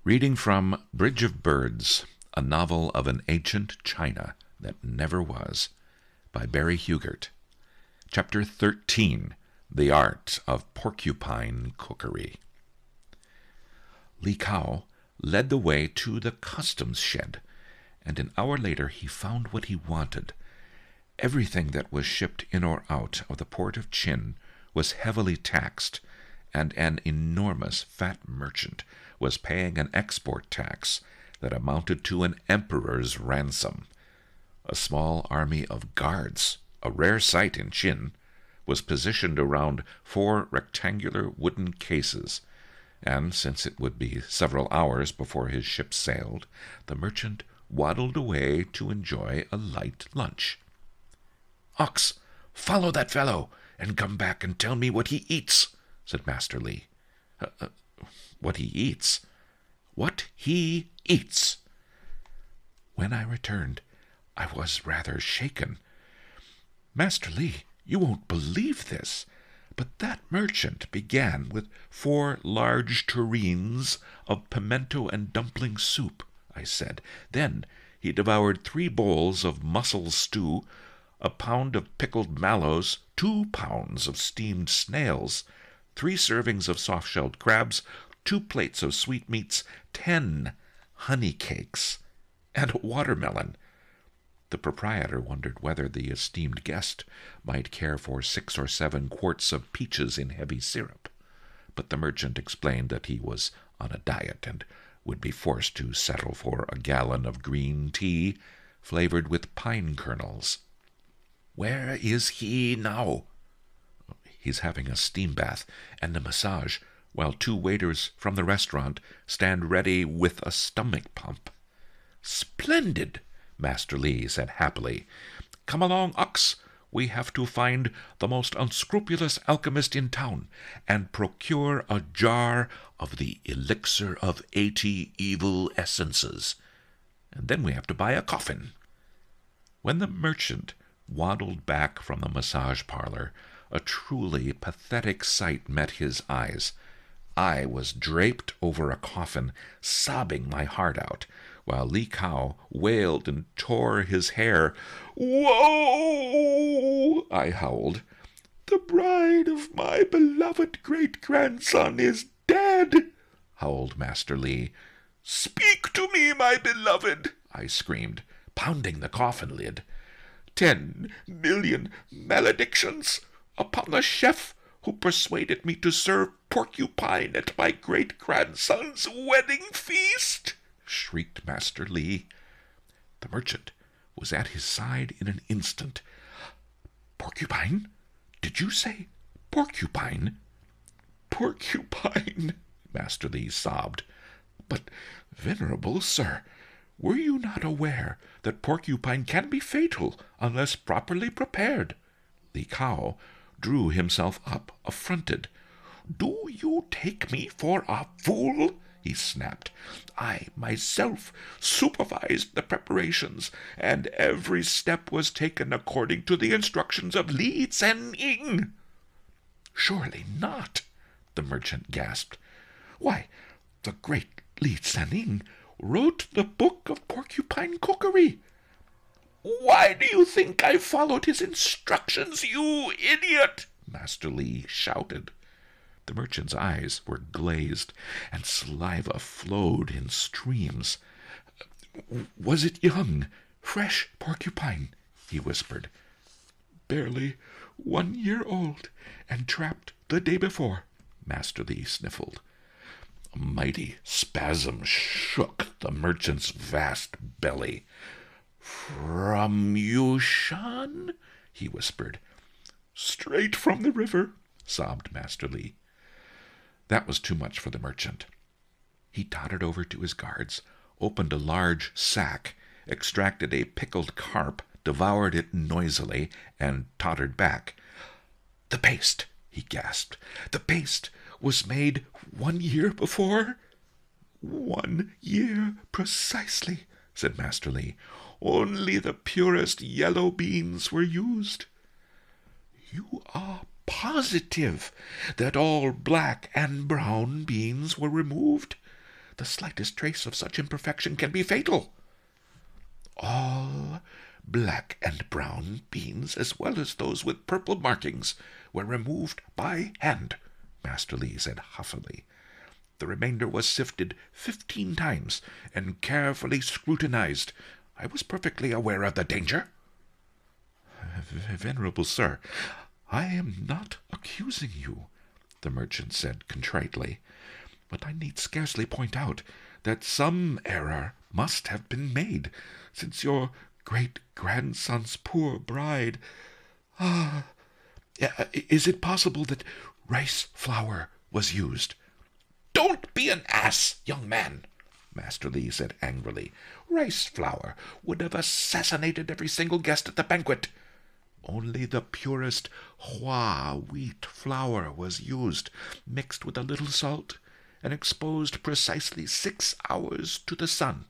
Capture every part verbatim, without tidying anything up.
Reading from Bridge of Birds, a novel of an ancient China that never was, by Barry Hugert. Chapter thirteen, The Art of Porcupine Cookery. Li Kao led the way to the customs shed, and an hour later he found what he wanted. Everything that was shipped in or out of the port of Qin was heavily taxed, and an enormous fat merchant was paying an export tax that amounted to an emperor's ransom. A small army of guards, a rare sight in Qin, was positioned around four rectangular wooden cases, and since it would be several hours before his ship sailed, the merchant waddled away to enjoy a light lunch. "Ox, follow that fellow, and come back and tell me what he eats," said Master Li. Uh, uh, what he eats? What he eats. When I returned, I was rather shaken. "Master Li, you won't believe this, but that merchant began with four large tureens of pimento and dumpling soup," I said. "Then he devoured three bowls of mussel stew, a pound of pickled mallows, two pounds of steamed snails, three servings of soft-shelled crabs, two plates of sweetmeats, ten honey cakes, and a watermelon." The proprietor wondered whether the esteemed guest might care for six or seven quarts of peaches in heavy syrup, but the merchant explained that he was on a diet and would be forced to settle for a gallon of green tea flavored with pine kernels. "Where is he now?" "He's having a steam bath and a massage, while two waiters from the restaurant stand ready with a stomach pump." "Splendid," Master Li said happily. "Come along, Ox. We have to find the most unscrupulous alchemist in town and procure a jar of the elixir of eighty evil essences. And then we have to buy a coffin." When the merchant waddled back from the massage parlor, a truly pathetic sight met his eyes. I was draped over a coffin, sobbing my heart out, while Li Kao wailed and tore his hair. "Woe!" I howled. "The bride of my beloved great-grandson is dead," howled Master Li. "Speak to me, my beloved," I screamed, pounding the coffin lid. "Ten million maledictions upon the chef who persuaded me to serve porcupine at my great-grandson's wedding feast," shrieked Master Li. The merchant was at his side in an instant. "Porcupine? Did you say porcupine?" "Porcupine," Master Li sobbed. "But, venerable sir, were you not aware that porcupine can be fatal unless properly prepared?" Li Kao drew himself up, affronted. "Do you take me for a fool?" he snapped. "I myself supervised the preparations, and every step was taken according to the instructions of Li Zhenning." "Surely not," the merchant gasped. "Why, the great Li Zhenning wrote the book of porcupine cookery." "Why do you think I followed his instructions, you idiot?" Master Li shouted. The merchant's eyes were glazed, and saliva flowed in streams. "Was it young, fresh porcupine?" he whispered. "Barely one year old, and trapped the day before," Master Li sniffled. A mighty spasm shook the merchant's vast belly. "From Yushan?" he whispered. "Straight from the river," sobbed Master Li. That was too much for the merchant. He tottered over to his guards, opened a large sack, extracted a pickled carp, devoured it noisily, and tottered back. "The paste," he gasped. "The paste was made one year before?" "One year precisely," said Master Li. "Only the purest yellow beans were used." "You are positive that all black and brown beans were removed?" the slightest trace of such imperfection can be fatal. All black and brown beans, as well as those with purple markings, were removed by hand, Master Li said huffily. The remainder was sifted fifteen times and carefully scrutinized. I was perfectly aware of the danger. Venerable sir, I am not accusing you, the merchant said contritely, but I need scarcely point out that some error must have been made, since your great-grandson's poor bride... Ah, is it possible that rice flour was used? Don't be an ass, young man, Master Li said angrily. Rice flour would have assassinated every single guest at the banquet. Only the purest Hua wheat flour was used, mixed with a little salt, and exposed precisely six hours to the sun.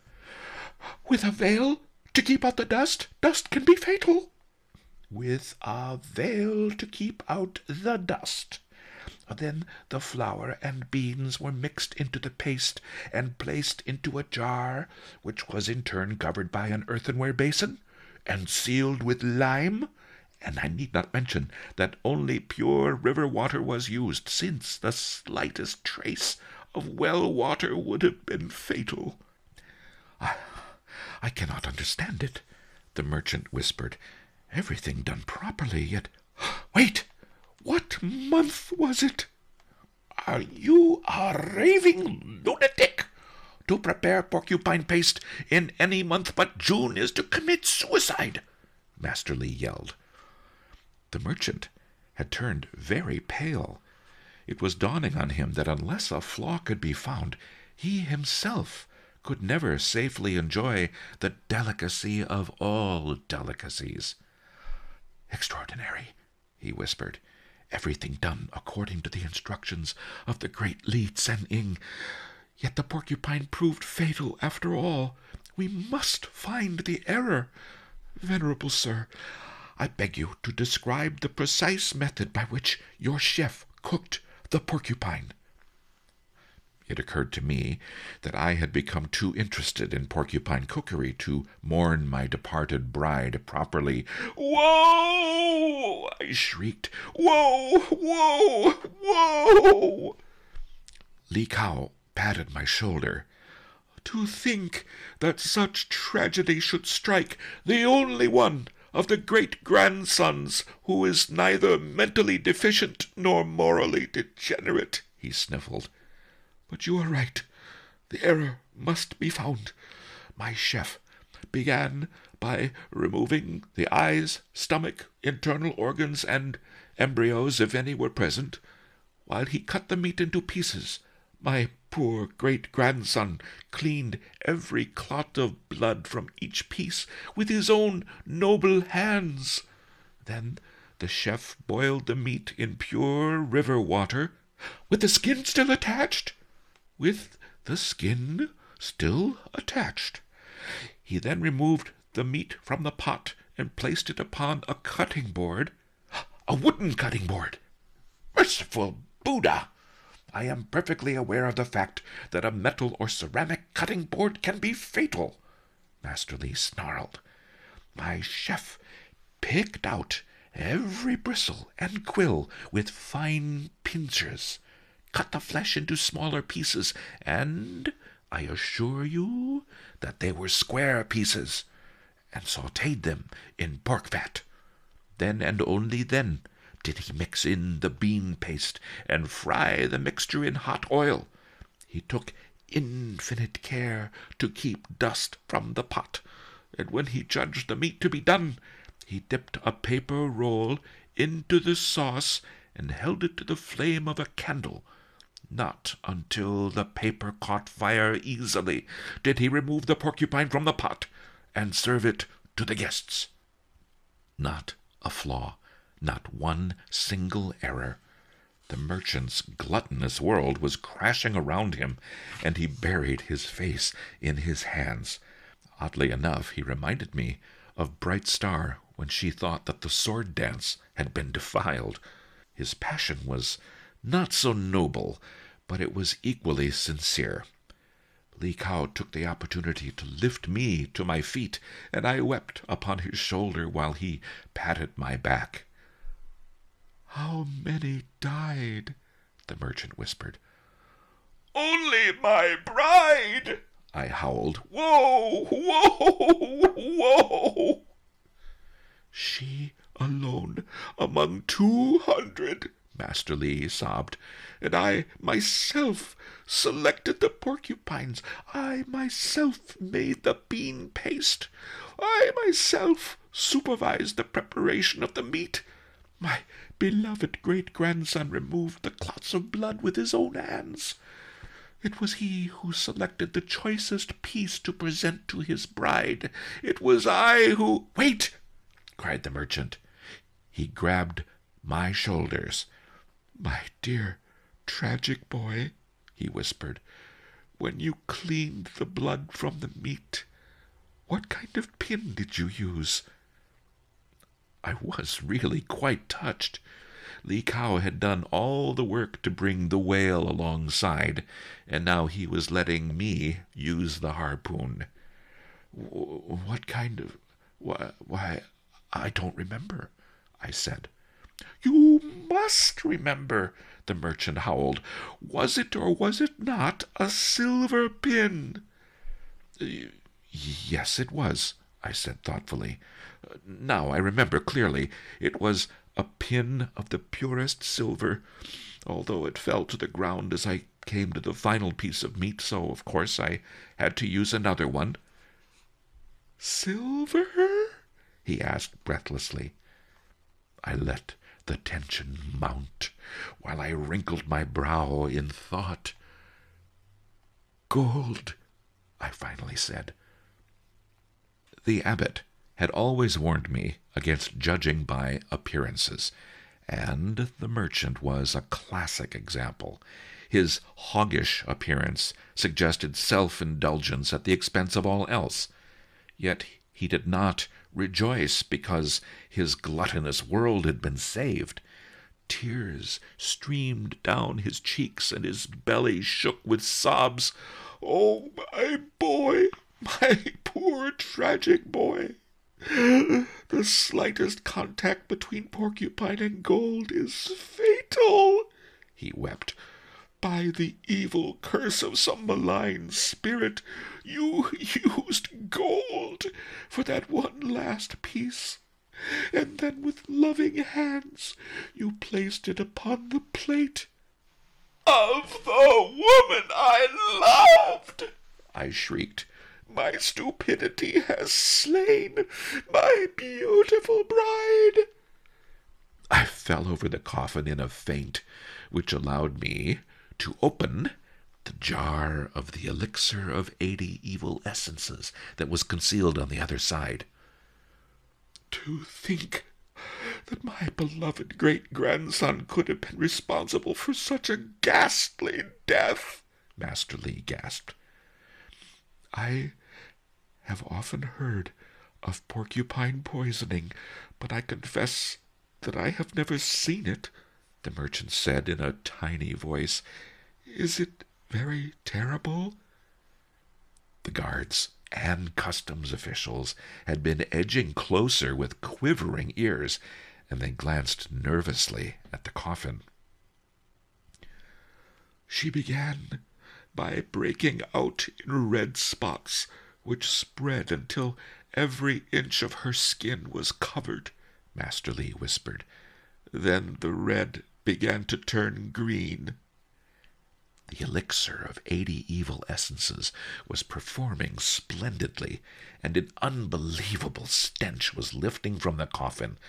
With a veil to keep out the dust? Dust can be fatal. With a veil to keep out the dust. Then the flour and beans were mixed into the paste and placed into a jar, which was in turn covered by an earthenware basin and sealed with lime. And I need not mention that only pure river water was used, since the slightest trace of well water would have been fatal. I, I cannot understand it, the merchant whispered. Everything done properly, yet... Wait! What month was it? Are you a raving lunatic? To prepare porcupine paste in any month but June is to commit suicide, Master Li yelled. The merchant had turned very pale. It was dawning on him that unless a flaw could be found, he himself could never safely enjoy the delicacy of all delicacies. Extraordinary, he whispered. Everything done according to the instructions of the great Li Chen-ing. Yet the porcupine proved fatal after all. We must find the error. Venerable sir, I beg you to describe the precise method by which your chef cooked the porcupine. It occurred to me that I had become too interested in porcupine cookery to mourn my departed bride properly. "Whoa!" I shrieked. "Whoa! Whoa! Whoa!" Li Kao patted my shoulder. "To think that such tragedy should strike the only one of the great-grandsons who is neither mentally deficient nor morally degenerate," he sniffled. "But you are right. The error must be found. My chef began by removing the eyes, stomach, internal organs, and embryos, if any were present. While he cut the meat into pieces, my poor great-grandson cleaned every clot of blood from each piece with his own noble hands. Then the chef boiled the meat in pure river water, with the skin still attached. With the skin still attached. He then removed the meat from the pot and placed it upon a cutting board, a wooden cutting board. Merciful Buddha! I am perfectly aware of the fact that a metal or ceramic cutting board can be fatal, Master Li snarled. My chef picked out every bristle and quill with fine pincers, cut the flesh into smaller pieces, and I assure you that they were square pieces, and sautéed them in pork fat. Then and only then did he mix in the bean paste and fry the mixture in hot oil. He took infinite care to keep dust from the pot, and when he judged the meat to be done, he dipped a paper roll into the sauce and held it to the flame of a candle. Not until the paper caught fire easily did he remove the porcupine from the pot and serve it to the guests. Not a flaw, not one single error. The merchant's gluttonous world was crashing around him, and he buried his face in his hands. Oddly enough, he reminded me of Bright Star when she thought that the sword dance had been defiled. His passion was not so noble, but it was equally sincere. Li Kao took the opportunity to lift me to my feet, and I wept upon his shoulder while he patted my back. "How many died?" the merchant whispered. "Only my bride!" I howled. "Whoa! Whoa! Whoa!" "She alone among two hundred," Master Li sobbed, "and I myself selected the porcupines. I myself made the bean paste. I myself supervised the preparation of the meat. My beloved great-grandson removed the clots of blood with his own hands. It was he who selected the choicest piece to present to his bride. It was I who—" "Wait!" cried the merchant. He grabbed my shoulders. "My dear, tragic boy," he whispered, "when you cleaned the blood from the meat, what kind of pin did you use?" I was really quite touched. Li Kao had done all the work to bring the whale alongside, and now he was letting me use the harpoon. "What kind of... Why, why, I don't remember," I said. "You must remember," the merchant howled. "Was it or was it not a silver pin?" "Yes, it was," I said thoughtfully. "Now I remember clearly. It was a pin of the purest silver, although it fell to the ground as I came to the final piece of meat, so of course I had to use another one." "Silver?" he asked breathlessly. I let the tension mount, while I wrinkled my brow in thought. "Gold," I finally said. The abbot had always warned me against judging by appearances, and the merchant was a classic example. His hoggish appearance suggested self-indulgence at the expense of all else. Yet he did not rejoice because his gluttonous world had been saved. Tears streamed down his cheeks, and his belly shook with sobs. "Oh, my boy, my poor tragic boy! The slightest contact between porcupine and gold is fatal," he wept. "By the evil curse of some malign spirit, you used gold for that one last piece, and then with loving hands you placed it upon the plate of the woman I loved," I shrieked. "My stupidity has slain my beautiful bride." I fell over the coffin in a faint, which allowed me to open the jar of the elixir of eighty evil essences that was concealed on the other side. "To think that my beloved great-grandson could have been responsible for such a ghastly death," Master Li gasped. "I have often heard of porcupine poisoning, but I confess that I have never seen it," the merchant said in a tiny voice. "Is it very terrible?" The guards and customs officials had been edging closer with quivering ears, and they glanced nervously at the coffin. "She began by breaking out in red spots, which spread until every inch of her skin was covered," Master Li whispered. "Then the red began to turn green." The elixir of eighty evil essences was performing splendidly, and an unbelievable stench was lifting from the coffin.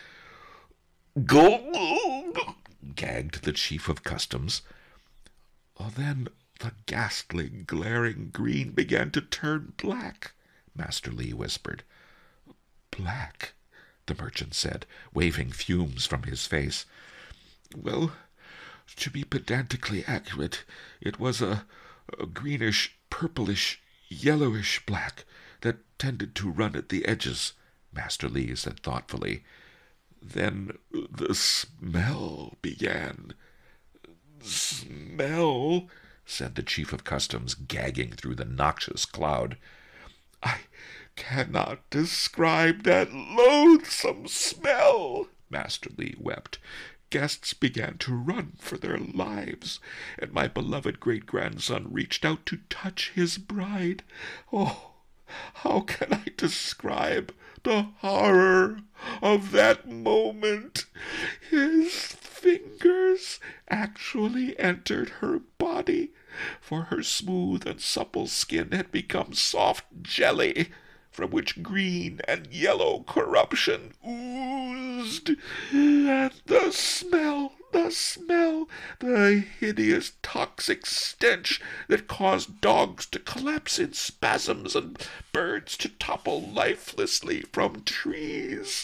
"Gold!" gagged the chief of customs. Oh, then the ghastly, glaring green began to turn black, Master Li whispered. "Black," the merchant said, waving fumes from his face. "Well, to be pedantically accurate, it was a, a greenish, purplish, yellowish black that tended to run at the edges," Master Li said thoughtfully. "Then the smell began." "Smell?" said the chief of customs, gagging through the noxious cloud. "I cannot describe that loathsome smell," Master Li wept. "Guests began to run for their lives, and my beloved great-grandson reached out to touch his bride. Oh, how can I describe the horror of that moment? His fingers actually entered her body, for her smooth and supple skin had become soft jelly, from which green and yellow corruption oozed. And the smell, the smell, the hideous toxic stench that caused dogs to collapse in spasms and birds to topple lifelessly from trees."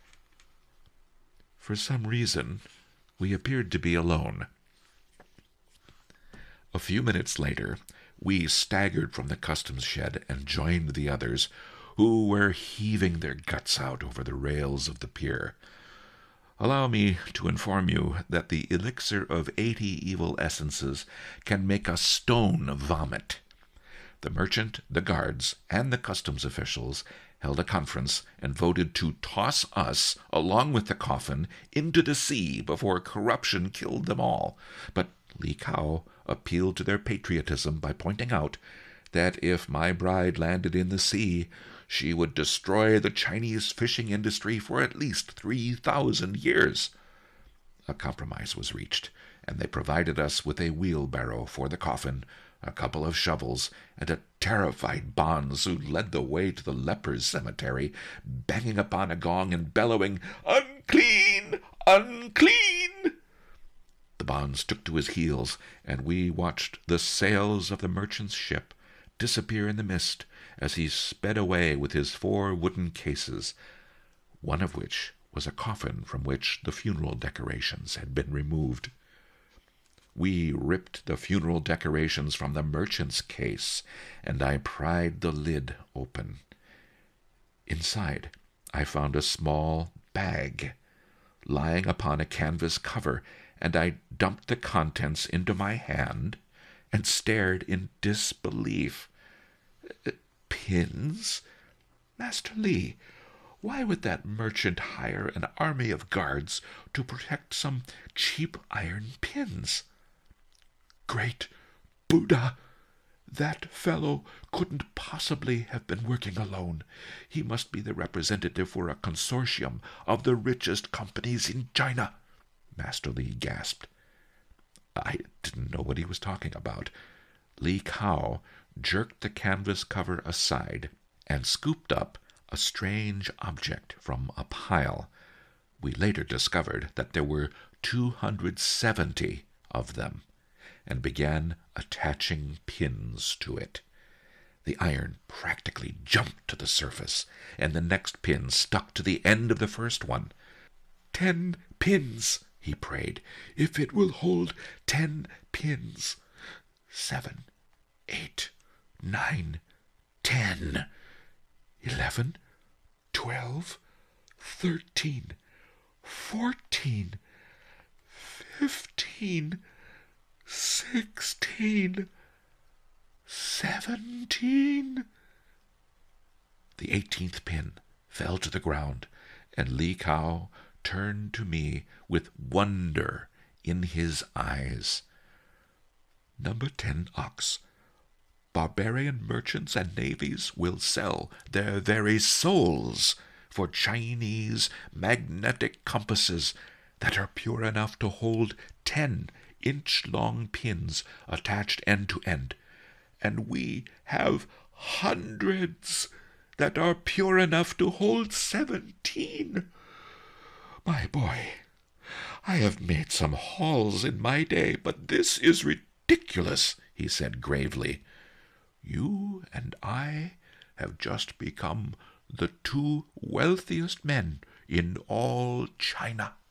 For some reason, we appeared to be alone. A few minutes later, we staggered from the customs shed and joined the others, who were heaving their guts out over the rails of the pier. Allow me to inform you that the elixir of eighty evil essences can make a stone vomit. The merchant, the guards, and the customs officials held a conference and voted to toss us, along with the coffin, into the sea before corruption killed them all. But Li Kao appealed to their patriotism by pointing out that if my bride landed in the sea, she would destroy the Chinese fishing industry for at least three thousand years. A compromise was reached, and they provided us with a wheelbarrow for the coffin, a couple of shovels, and a terrified bonze who led the way to the lepers' cemetery, banging upon a gong and bellowing, "Unclean! Unclean!" The bonze took to his heels, and we watched the sails of the merchant's ship disappear in the mist as he sped away with his four wooden cases, one of which was a coffin from which the funeral decorations had been removed. We ripped the funeral decorations from the merchant's case, and I pried the lid open. Inside, I found a small bag lying upon a canvas cover, and I dumped the contents into my hand and stared in disbelief. Pins? Master Li, why would that merchant hire an army of guards to protect some cheap iron pins? Great Buddha! That fellow couldn't possibly have been working alone. He must be the representative for a consortium of the richest companies in China. Master Li gasped. I didn't know what he was talking about. Li Kao jerked the canvas cover aside and scooped up a strange object from a pile. We later discovered that there were two hundred seventy of them, and began attaching pins to it. The iron practically jumped to the surface, and the next pin stuck to the end of the first one. "Ten pins," he prayed, "if it will hold ten pins. Seven, eight, nine, ten, eleven, twelve, thirteen, fourteen, fifteen, sixteen, seventeen." The eighteenth pin fell to the ground, and Li Kao turned to me with wonder in his eyes. Number ten ox. Barbarian merchants and navies will sell their very souls for Chinese magnetic compasses that are pure enough to hold ten inch-long pins attached end to end, and we have hundreds that are pure enough to hold seventeen. My boy, I have made some hauls in my day, but this is ridiculous, he said gravely. You and I have just become the two wealthiest men in all China.